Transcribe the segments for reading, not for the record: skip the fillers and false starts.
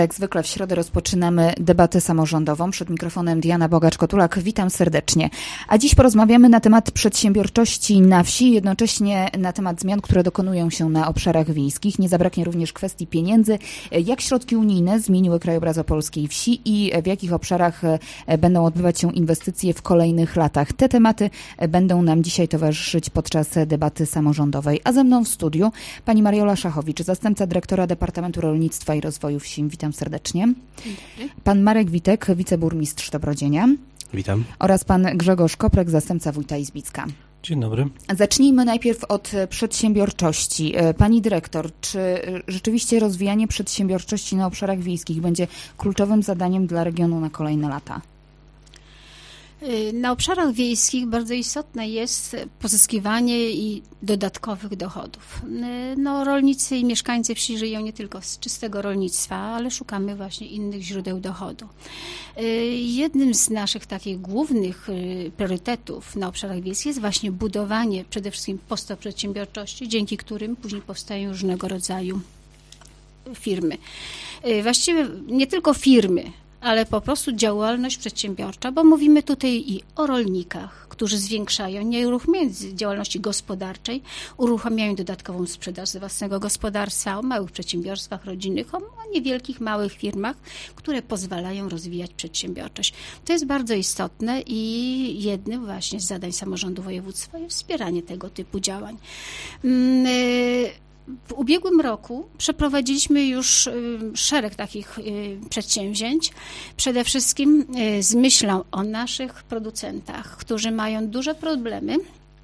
Jak zwykle w środę rozpoczynamy debatę samorządową. Przed mikrofonem Diana Bogacz-Kotulak. Witam serdecznie. A dziś porozmawiamy na temat przedsiębiorczości na wsi, jednocześnie na temat zmian, które dokonują się na obszarach wiejskich. Nie zabraknie również kwestii pieniędzy. Jak środki unijne zmieniły krajobraz opolskiej wsi i w jakich obszarach będą odbywać się inwestycje w kolejnych latach. Te tematy będą nam dzisiaj towarzyszyć podczas debaty samorządowej. A ze mną w studiu pani Mariola Szachowicz, zastępca dyrektora Departamentu Rolnictwa i Rozwoju Wsi. Witam serdecznie. Pan Marek Witek, wiceburmistrz Dobrodzienia. Witam. Oraz pan Grzegorz Koprek, zastępca wójta Izbicka. Dzień dobry. Zacznijmy najpierw od przedsiębiorczości. Pani dyrektor, czy rzeczywiście rozwijanie przedsiębiorczości na obszarach wiejskich będzie kluczowym zadaniem dla regionu na kolejne lata? Na obszarach wiejskich bardzo istotne jest pozyskiwanie i dodatkowych dochodów. Rolnicy i mieszkańcy wsi żyją nie tylko z czystego rolnictwa, ale szukamy właśnie innych źródeł dochodu. Jednym z naszych takich głównych priorytetów na obszarach wiejskich jest właśnie budowanie przede wszystkim podstaw przedsiębiorczości, dzięki którym później powstają różnego rodzaju firmy. Właściwie nie tylko firmy, ale po prostu działalność przedsiębiorcza, bo mówimy tutaj i o rolnikach, którzy zwiększają, nie uruchamiając działalności gospodarczej, uruchamiają dodatkową sprzedaż z własnego gospodarstwa, o małych przedsiębiorstwach rodzinnych, o niewielkich, małych firmach, które pozwalają rozwijać przedsiębiorczość. To jest bardzo istotne i jednym właśnie z zadań samorządu województwa jest wspieranie tego typu działań. W ubiegłym roku przeprowadziliśmy już szereg takich przedsięwzięć, przede wszystkim z myślą o naszych producentach, którzy mają duże problemy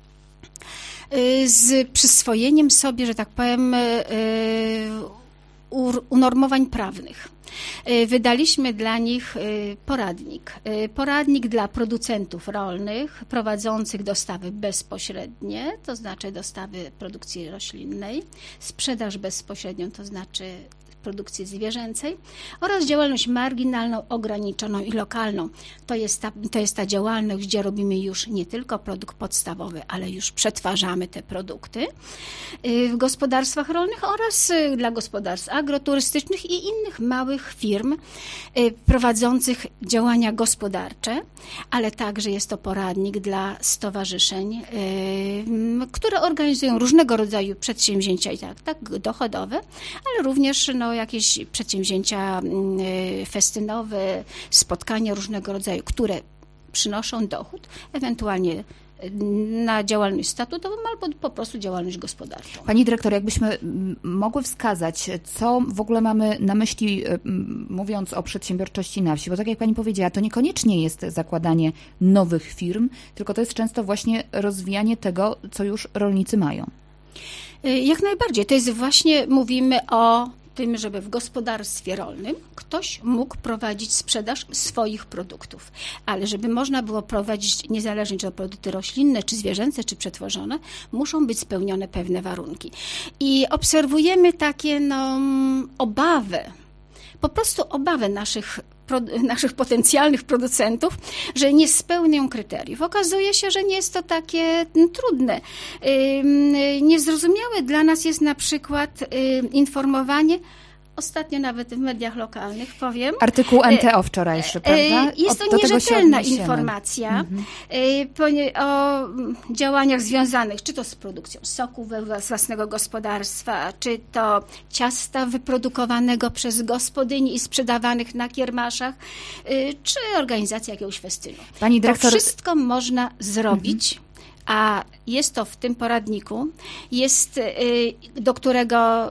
z przyswojeniem sobie, że tak powiem, unormowań prawnych. Wydaliśmy dla nich poradnik dla producentów rolnych prowadzących dostawy bezpośrednie, to znaczy dostawy produkcji roślinnej, sprzedaż bezpośrednią, to znaczy produkcji zwierzęcej oraz działalność marginalną, ograniczoną i lokalną. To jest ta działalność, gdzie robimy już nie tylko produkt podstawowy, ale już przetwarzamy te produkty w gospodarstwach rolnych oraz dla gospodarstw agroturystycznych i innych małych firm prowadzących działania gospodarcze, ale także jest to poradnik dla stowarzyszeń, które organizują różnego rodzaju przedsięwzięcia i tak dochodowe, ale również jakieś przedsięwzięcia festynowe, spotkania różnego rodzaju, które przynoszą dochód, ewentualnie na działalność statutową albo po prostu działalność gospodarczą. Pani dyrektor, jakbyśmy mogły wskazać, co w ogóle mamy na myśli, mówiąc o przedsiębiorczości na wsi, bo tak jak pani powiedziała, to niekoniecznie jest zakładanie nowych firm, tylko to jest często właśnie rozwijanie tego, co już rolnicy mają. Jak najbardziej. To jest właśnie, mówimy o tym, żeby w gospodarstwie rolnym ktoś mógł prowadzić sprzedaż swoich produktów. Ale żeby można było prowadzić, niezależnie czy to produkty roślinne, czy zwierzęce, czy przetworzone, muszą być spełnione pewne warunki. I obserwujemy takie po prostu obawę naszych potencjalnych producentów, że nie spełnią kryteriów. Okazuje się, że nie jest to takie trudne. Niezrozumiałe dla nas jest na przykład informowanie, ostatnio nawet w mediach lokalnych powiem. Artykuł NTO wczorajszy, prawda? Jest to nierzetelna informacja o działaniach związanych czy to z produkcją soku z własnego gospodarstwa, czy to ciasta wyprodukowanego przez gospodyni i sprzedawanych na kiermaszach, czy organizacja jakiegoś festynu. Pani dyrektor... To wszystko można zrobić. A jest to w tym poradniku, do którego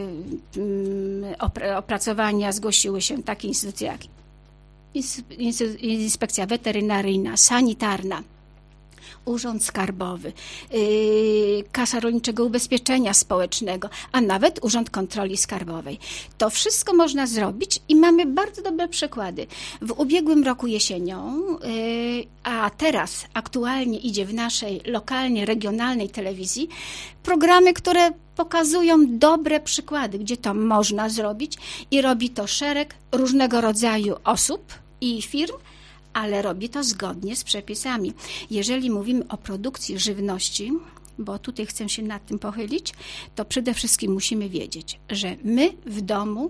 opracowania zgłosiły się takie instytucje jak Inspekcja Weterynaryjna, Sanitarna, Urząd Skarbowy, Kasa Rolniczego Ubezpieczenia Społecznego, a nawet Urząd Kontroli Skarbowej. To wszystko można zrobić i mamy bardzo dobre przykłady. W ubiegłym roku jesienią, a teraz aktualnie idzie w naszej lokalnie, regionalnej telewizji, programy, które pokazują dobre przykłady, gdzie to można zrobić i robi to szereg różnego rodzaju osób i firm, ale robi to zgodnie z przepisami. Jeżeli mówimy o produkcji żywności, bo tutaj chcę się nad tym pochylić, to przede wszystkim musimy wiedzieć, że my w domu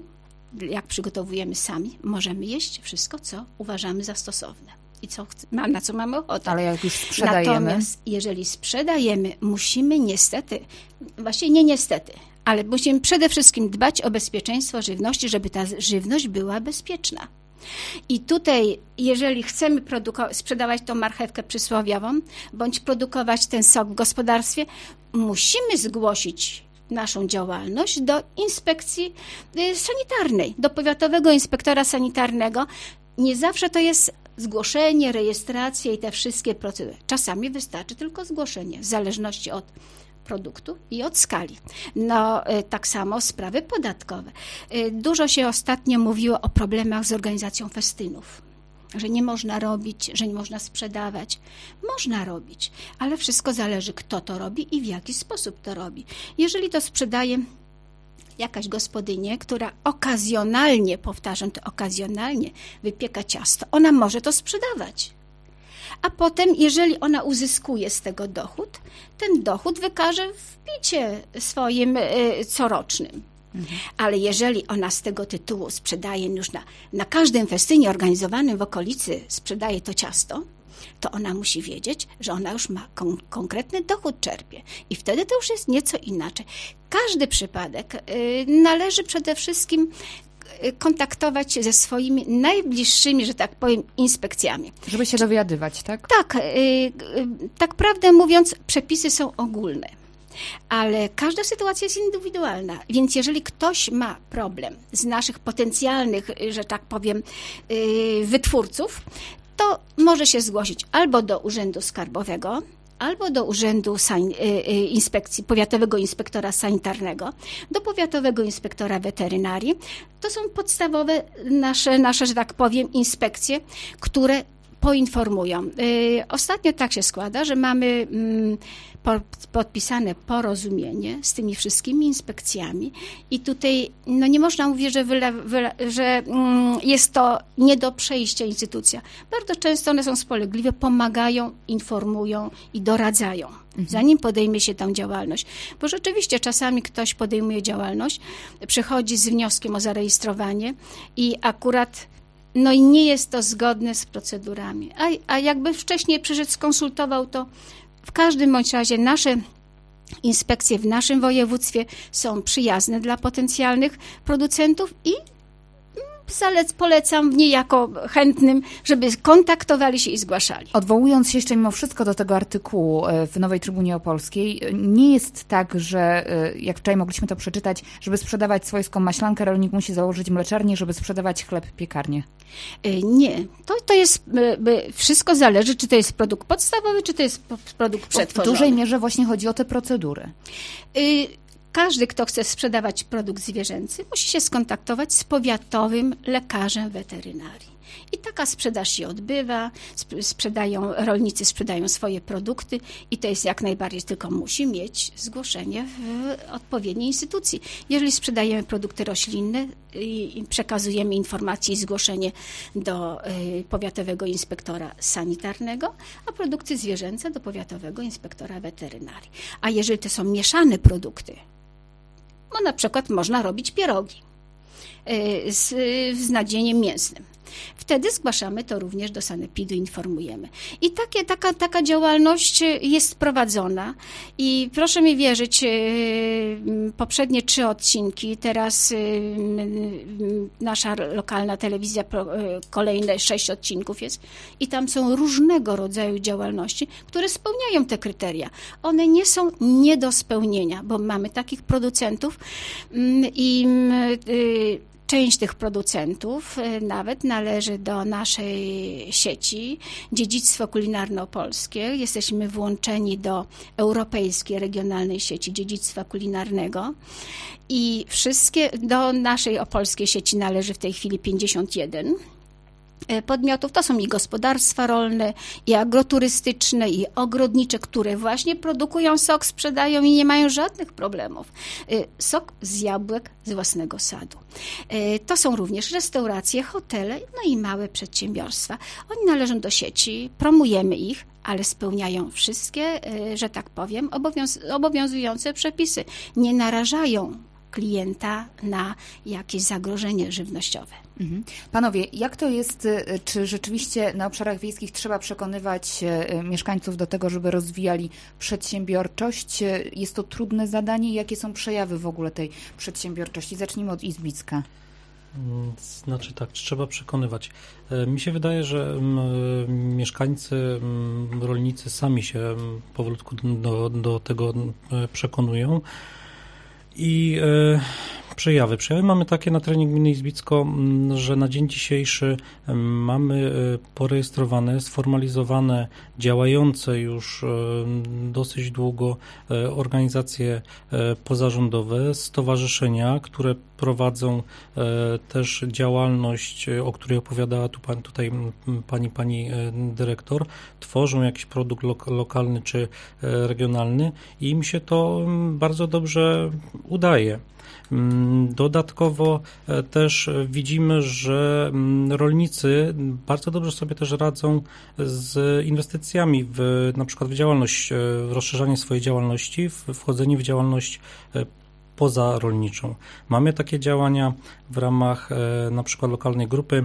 jak przygotowujemy sami, możemy jeść wszystko, co uważamy za stosowne i na co mamy ochotę. Ale jak już sprzedajemy? Natomiast jeżeli sprzedajemy, musimy niestety, właściwie nie niestety, ale musimy przede wszystkim dbać o bezpieczeństwo żywności, żeby ta żywność była bezpieczna. I tutaj, jeżeli chcemy sprzedawać tą marchewkę przysłowiową, bądź produkować ten sok w gospodarstwie, musimy zgłosić naszą działalność do inspekcji sanitarnej, do powiatowego inspektora sanitarnego. Nie zawsze to jest zgłoszenie, rejestracja i te wszystkie procedury. Czasami wystarczy tylko zgłoszenie, w zależności od produktu i od skali. No, tak samo sprawy podatkowe. Dużo się ostatnio mówiło o problemach z organizacją festynów, że nie można robić, że nie można sprzedawać. Można robić, ale wszystko zależy, kto to robi i w jaki sposób to robi. Jeżeli to sprzedaje jakaś gospodynia, która okazjonalnie, powtarzam to okazjonalnie, wypieka ciasto, ona może to sprzedawać. A potem, jeżeli ona uzyskuje z tego dochód, ten dochód wykaże w picie swoim corocznym. Ale jeżeli ona z tego tytułu sprzedaje już na każdym festynie organizowanym w okolicy, sprzedaje to ciasto, to ona musi wiedzieć, że ona już ma konkretny dochód czerpie. I wtedy to już jest nieco inaczej. Każdy przypadek należy przede wszystkim kontaktować się ze swoimi najbliższymi, że tak powiem, inspekcjami. Żeby się dowiadywać, tak? Tak. Tak prawdę mówiąc, przepisy są ogólne. Ale każda sytuacja jest indywidualna, więc jeżeli ktoś ma problem z naszych potencjalnych, że tak powiem, wytwórców, to może się zgłosić albo do Urzędu Skarbowego, albo do Urzędu Inspekcji, Powiatowego Inspektora Sanitarnego, do Powiatowego Inspektora Weterynarii. To są podstawowe nasze, że tak powiem, inspekcje, które poinformują. Ostatnio tak się składa, że mamy podpisane porozumienie z tymi wszystkimi inspekcjami i tutaj no nie można mówić, że jest to nie do przejścia instytucja. Bardzo często one są spolegliwe, pomagają, informują i doradzają, zanim podejmie się tą działalność. Bo rzeczywiście czasami ktoś podejmuje działalność, przychodzi z wnioskiem o zarejestrowanie i akurat no i nie jest to zgodne z procedurami. A jakby wcześniej przyszedł, skonsultował to, w każdym bądź razie nasze inspekcje w naszym województwie są przyjazne dla potencjalnych producentów i polecam niejako chętnym, żeby kontaktowali się i zgłaszali. Odwołując się jeszcze mimo wszystko do tego artykułu w Nowej Trybunie Opolskiej, nie jest tak, że jak wczoraj mogliśmy to przeczytać, żeby sprzedawać swojską maślankę, rolnik musi założyć mleczarnię, żeby sprzedawać chleb, piekarnię. Nie. To jest, wszystko zależy, czy to jest produkt podstawowy, czy to jest produkt przetworzony. W dużej mierze właśnie chodzi o te procedury. Każdy, kto chce sprzedawać produkt zwierzęcy, musi się skontaktować z powiatowym lekarzem weterynarii. I taka sprzedaż się odbywa, rolnicy sprzedają swoje produkty i to jest jak najbardziej, tylko musi mieć zgłoszenie w odpowiedniej instytucji. Jeżeli sprzedajemy produkty roślinne i przekazujemy informacje i zgłoszenie do powiatowego inspektora sanitarnego, a produkty zwierzęce do powiatowego inspektora weterynarii. A jeżeli to są mieszane produkty, no na przykład można robić pierogi z nadzieniem mięsnym. Wtedy zgłaszamy to również do sanepidu, informujemy. I taka działalność jest prowadzona i proszę mi wierzyć, poprzednie 3 odcinki, teraz nasza lokalna telewizja, kolejne 6 odcinków jest i tam są różnego rodzaju działalności, które spełniają te kryteria. One nie są nie do spełnienia, bo mamy takich producentów i część tych producentów nawet należy do naszej sieci Dziedzictwo Kulinarno-Opolskie. Jesteśmy włączeni do Europejskiej Regionalnej Sieci Dziedzictwa Kulinarnego i do naszej opolskiej sieci należy w tej chwili 51 podmiotów. To są i gospodarstwa rolne, i agroturystyczne, i ogrodnicze, które właśnie produkują sok, sprzedają i nie mają żadnych problemów. Sok z jabłek z własnego sadu. To są również restauracje, hotele, no i małe przedsiębiorstwa. Oni należą do sieci, promujemy ich, ale spełniają wszystkie, że tak powiem, obowiązujące przepisy. Nie narażają klienta na jakieś zagrożenie żywnościowe. Panowie, jak to jest, czy rzeczywiście na obszarach wiejskich trzeba przekonywać mieszkańców do tego, żeby rozwijali przedsiębiorczość? Jest to trudne zadanie? Jakie są przejawy w ogóle tej przedsiębiorczości? Zacznijmy od Izbicka. Znaczy tak, trzeba przekonywać. Mi się wydaje, że mieszkańcy, rolnicy sami się powolutku do tego przekonują. I przejawy mamy takie na terenie gminy Izbicko, że na dzień dzisiejszy mamy porejestrowane, sformalizowane, działające już dosyć długo organizacje pozarządowe, stowarzyszenia, które prowadzą też działalność, o której opowiadała tutaj pani dyrektor, tworzą jakiś produkt lokalny czy regionalny i im się to bardzo dobrze udaje. Dodatkowo też widzimy, że rolnicy bardzo dobrze sobie też radzą z inwestycjami na przykład w działalność, w rozszerzanie swojej działalności, w wchodzenie w działalność pozarolniczą. Mamy takie działania w ramach na przykład lokalnej grupy,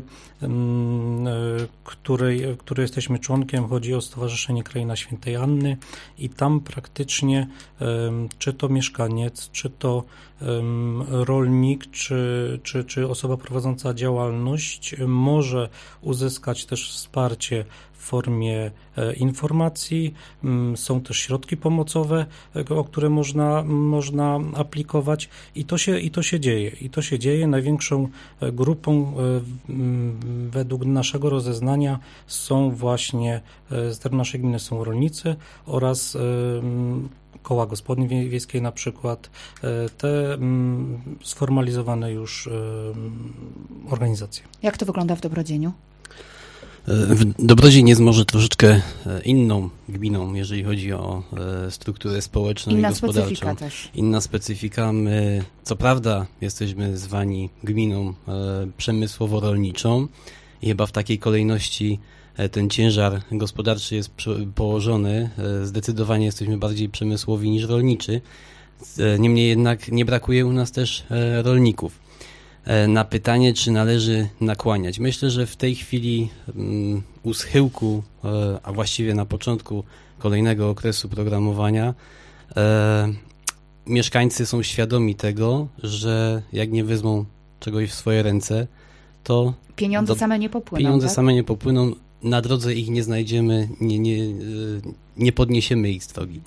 której jesteśmy członkiem. Chodzi o Stowarzyszenie Kraina Świętej Anny i tam praktycznie czy to mieszkaniec, czy to rolnik, czy osoba prowadząca działalność może uzyskać też wsparcie w formie informacji. Są też środki pomocowe, o które można aplikować i to się dzieje. Największą grupą według naszego rozeznania są właśnie z terenu naszej gminy są rolnicy oraz koła gospodyń wiejskiej na przykład, te sformalizowane już organizacje. Jak to wygląda w Dobrodzieniu? Dobrodzień jest może troszeczkę inną gminą, jeżeli chodzi o strukturę społeczną i gospodarczą. Specyfika też. Inna specyfika. My, co prawda, jesteśmy zwani gminą przemysłowo-rolniczą i chyba w takiej kolejności ten ciężar gospodarczy jest położony. Zdecydowanie jesteśmy bardziej przemysłowi niż rolniczy. Niemniej jednak nie brakuje u nas też rolników. Na pytanie, czy należy nakłaniać. Myślę, że w tej chwili u schyłku, a właściwie na początku kolejnego okresu programowania, mieszkańcy są świadomi tego, że jak nie wezmą czegoś w swoje ręce, to pieniądze same nie popłyną. Pieniądze tak? same nie popłyną, na drodze ich nie znajdziemy, nie podniesiemy ich z drogi.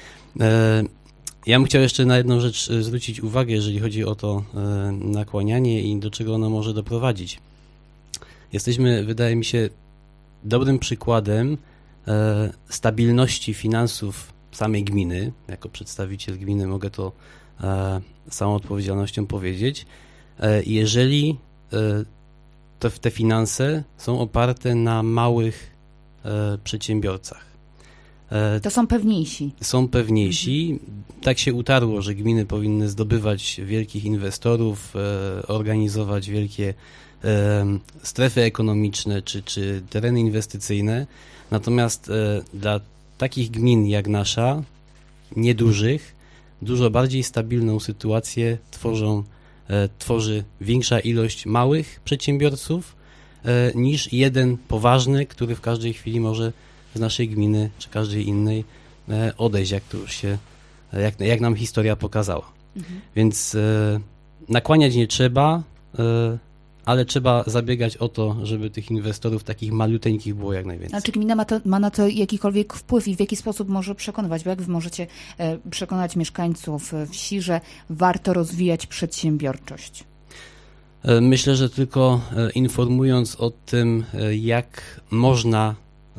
Ja bym chciał jeszcze na jedną rzecz zwrócić uwagę, jeżeli chodzi o to nakłanianie i do czego ono może doprowadzić. Jesteśmy, wydaje mi się, dobrym przykładem stabilności finansów samej gminy. Jako przedstawiciel gminy mogę to z całą odpowiedzialnością powiedzieć. Jeżeli te finanse są oparte na małych przedsiębiorcach. To są pewniejsi. Są pewniejsi. Tak się utarło, że gminy powinny zdobywać wielkich inwestorów, organizować wielkie strefy ekonomiczne czy tereny inwestycyjne. Natomiast dla takich gmin jak nasza, niedużych, dużo bardziej stabilną sytuację tworzy większa ilość małych przedsiębiorców niż jeden poważny, który w każdej chwili może z naszej gminy czy każdej innej odejść, jak nam historia pokazała. Więc nakłaniać nie trzeba, ale trzeba zabiegać o to, żeby tych inwestorów takich maluteńkich było jak najwięcej. A czy gmina ma na to jakikolwiek wpływ i w jaki sposób może przekonywać? Bo jak wy możecie przekonać mieszkańców wsi, że warto rozwijać przedsiębiorczość? Myślę, że tylko informując o tym, jak można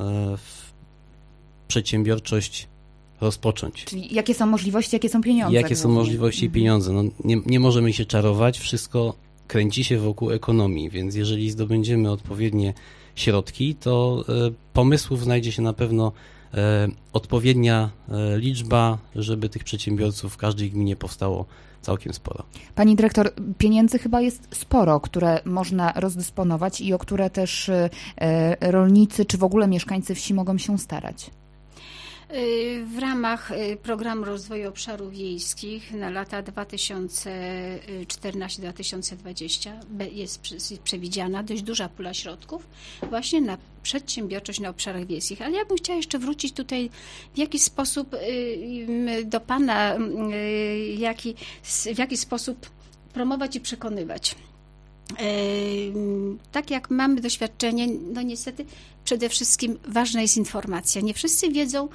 przedsiębiorczość rozpocząć. Czyli jakie są możliwości, jakie są pieniądze? Jakie są możliwości i pieniądze? No, nie możemy się czarować, wszystko kręci się wokół ekonomii, więc jeżeli zdobędziemy odpowiednie środki, to pomysłów znajdzie się na pewno odpowiednia liczba, żeby tych przedsiębiorców w każdej gminie powstało całkiem sporo. Pani dyrektor, pieniędzy chyba jest sporo, które można rozdysponować i o które też rolnicy czy w ogóle mieszkańcy wsi mogą się starać. W ramach Programu Rozwoju Obszarów Wiejskich na lata 2014-2020 jest przewidziana dość duża pula środków właśnie na przedsiębiorczość na obszarach wiejskich. Ale ja bym chciała jeszcze wrócić tutaj w jakiś sposób do Pana, w jaki sposób promować i przekonywać. Tak jak mamy doświadczenie, no niestety przede wszystkim ważna jest informacja. Nie wszyscy wiedzą,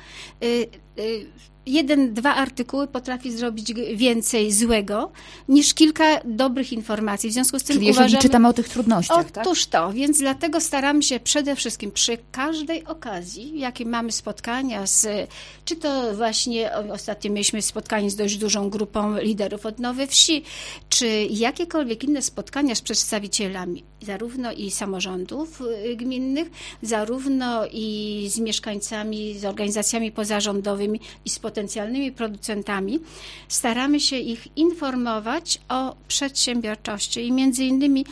1-2 artykuły potrafi zrobić więcej złego niż kilka dobrych informacji. W związku z tym czyli jeżeli czytamy o tych trudnościach, tak? Otóż to, więc dlatego staramy się przede wszystkim przy każdej okazji, jakie mamy spotkania czy to właśnie ostatnio mieliśmy spotkanie z dość dużą grupą liderów odnowy wsi, czy jakiekolwiek inne spotkania z przedstawicielami zarówno i samorządów gminnych, zarówno i z mieszkańcami, z organizacjami pozarządowymi i z potencjalnymi producentami, staramy się ich informować o przedsiębiorczości i między innymi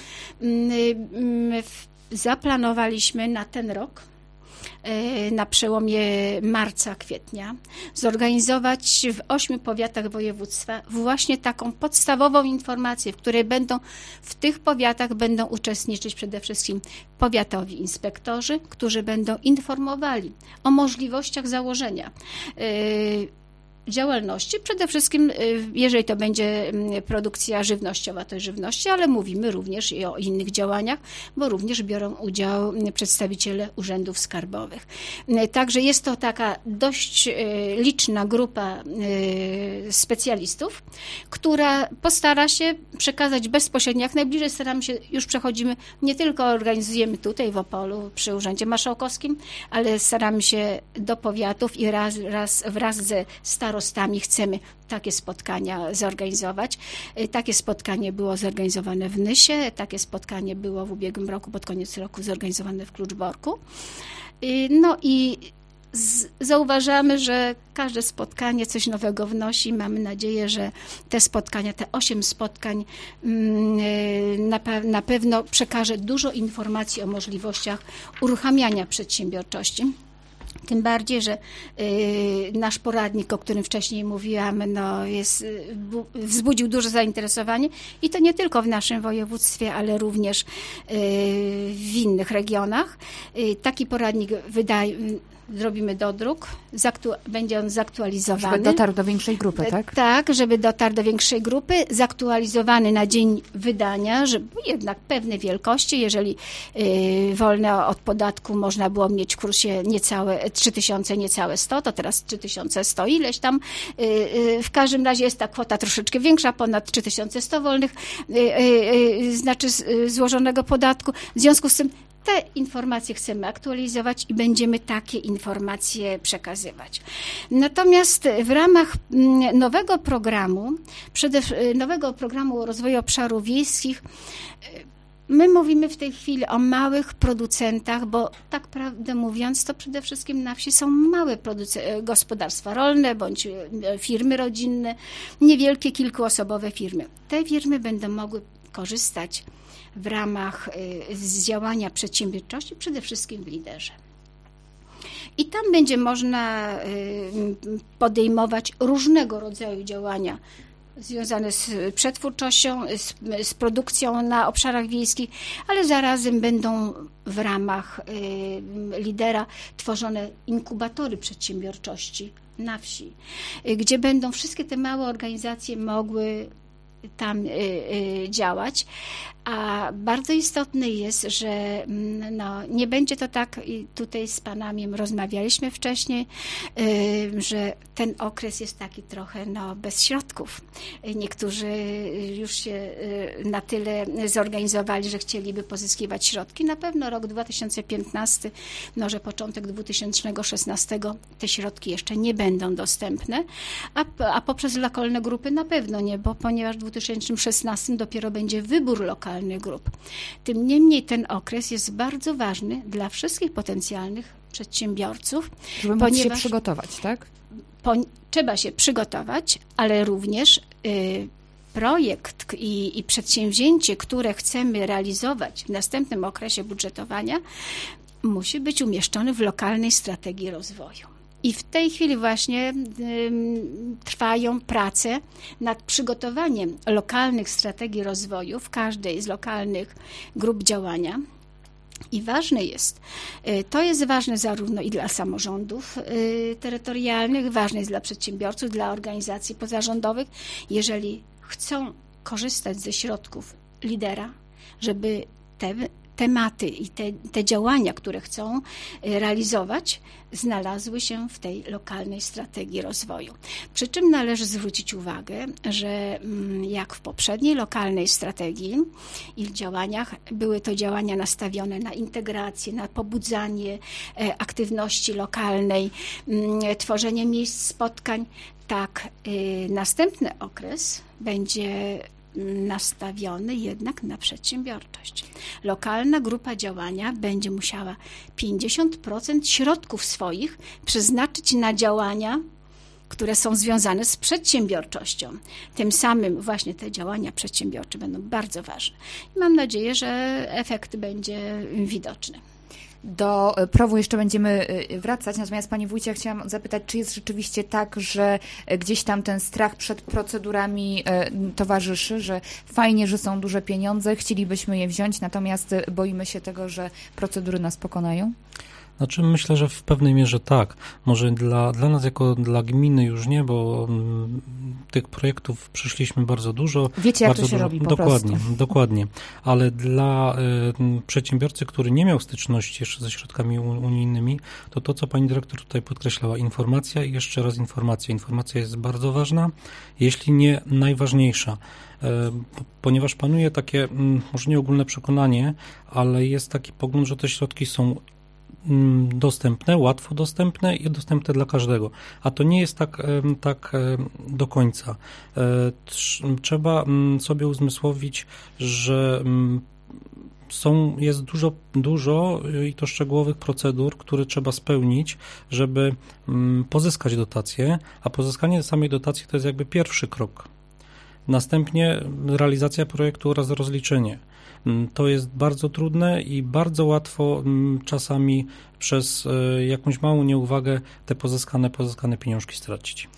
zaplanowaliśmy na ten rok, na przełomie marca, kwietnia, zorganizować w 8 powiatach województwa właśnie taką podstawową informację, w tych powiatach będą uczestniczyć przede wszystkim powiatowi inspektorzy, którzy będą informowali o możliwościach założenia działalności. Przede wszystkim, jeżeli to będzie produkcja żywnościowa, to jest żywności, ale mówimy również i o innych działaniach, bo również biorą udział przedstawiciele urzędów skarbowych. Także jest to taka dość liczna grupa specjalistów, która postara się przekazać bezpośrednio, jak najbliżej staramy się, już przechodzimy, nie tylko organizujemy tutaj w Opolu przy Urzędzie Marszałkowskim, ale staramy się do powiatów i wraz ze starostami chcemy takie spotkania zorganizować. Takie spotkanie było zorganizowane w Nysie, takie spotkanie było w ubiegłym roku, pod koniec roku zorganizowane w Kluczborku. No i zauważamy, że każde spotkanie coś nowego wnosi. Mamy nadzieję, że te spotkania, te 8 spotkań na pewno przekaże dużo informacji o możliwościach uruchamiania przedsiębiorczości. Tym bardziej, że nasz poradnik, o którym wcześniej mówiłam, wzbudził duże zainteresowanie i to nie tylko w naszym województwie, ale również w innych regionach. Taki poradnik zrobimy dodruk, będzie on zaktualizowany. Żeby dotarł do większej grupy, tak? Tak, żeby dotarł do większej grupy, zaktualizowany na dzień wydania, żeby jednak pewne wielkości, jeżeli wolne od podatku można było mieć w kursie niecałe 3000, niecałe 100, to teraz 3100 ileś tam. W każdym razie jest ta kwota troszeczkę większa, ponad 3100 wolnych, znaczy złożonego podatku. W związku z tym te informacje chcemy aktualizować i będziemy takie informacje przekazywać. Natomiast w ramach nowego programu rozwoju obszarów wiejskich, my mówimy w tej chwili o małych producentach, bo tak prawdę mówiąc, to przede wszystkim na wsi są małe gospodarstwa rolne bądź firmy rodzinne, niewielkie, kilkuosobowe firmy. Te firmy będą mogły korzystać w ramach działania przedsiębiorczości, przede wszystkim w liderze. I tam będzie można podejmować różnego rodzaju działania związane z przetwórczością, z produkcją na obszarach wiejskich, ale zarazem będą w ramach lidera tworzone inkubatory przedsiębiorczości na wsi, gdzie będą wszystkie te małe organizacje mogły tam działać, a bardzo istotne jest, że nie będzie to tak, i tutaj z panami rozmawialiśmy wcześniej, że ten okres jest taki trochę bez środków. Niektórzy już się na tyle zorganizowali, że chcieliby pozyskiwać środki. Na pewno rok 2015, może początek 2016 te środki jeszcze nie będą dostępne, a poprzez lokalne grupy na pewno nie, ponieważ w 2016 dopiero będzie wybór lokalny grup. Tym niemniej ten okres jest bardzo ważny dla wszystkich potencjalnych przedsiębiorców. Żeby móc się przygotować, tak? Trzeba się przygotować, ale również projekt i przedsięwzięcie, które chcemy realizować w następnym okresie budżetowania, musi być umieszczony w lokalnej strategii rozwoju. I w tej chwili właśnie trwają prace nad przygotowaniem lokalnych strategii rozwoju w każdej z lokalnych grup działania. I ważne jest, to jest ważne zarówno i dla samorządów terytorialnych, ważne jest dla przedsiębiorców, dla organizacji pozarządowych, jeżeli chcą korzystać ze środków lidera, żeby te tematy i te działania, które chcą realizować, znalazły się w tej lokalnej strategii rozwoju. Przy czym należy zwrócić uwagę, że jak w poprzedniej lokalnej strategii i działaniach, były to działania nastawione na integrację, na pobudzanie aktywności lokalnej, tworzenie miejsc spotkań, tak następny okres będzie nastawiony jednak na przedsiębiorczość. Lokalna grupa działania będzie musiała 50% środków swoich przeznaczyć na działania, które są związane z przedsiębiorczością. Tym samym właśnie te działania przedsiębiorcze będą bardzo ważne. I mam nadzieję, że efekt będzie widoczny. Do PROW-u jeszcze będziemy wracać, natomiast Pani Wójcie, chciałam zapytać, czy jest rzeczywiście tak, że gdzieś tam ten strach przed procedurami towarzyszy, że fajnie, że są duże pieniądze, chcielibyśmy je wziąć, natomiast boimy się tego, że procedury nas pokonają? Znaczy myślę, że w pewnej mierze tak. Może dla nas jako dla gminy już nie, bo tych projektów przyszliśmy bardzo dużo. Wiecie, jak to się robi po prostu. Dokładnie. Ale dla przedsiębiorcy, który nie miał styczności jeszcze ze środkami unijnymi, to co pani dyrektor tutaj podkreślała, informacja i jeszcze raz informacja. Informacja jest bardzo ważna, jeśli nie najważniejsza. Ponieważ panuje takie, może nie ogólne przekonanie, ale jest taki pogląd, że te środki są dostępne, łatwo dostępne i dostępne dla każdego. A to nie jest tak do końca. Trzeba sobie uzmysłowić, że jest dużo i to szczegółowych procedur, które trzeba spełnić, żeby pozyskać dotację, a pozyskanie samej dotacji to jest jakby pierwszy krok. Następnie realizacja projektu oraz rozliczenie. To jest bardzo trudne i bardzo łatwo czasami przez jakąś małą nieuwagę te pozyskane pieniążki stracić.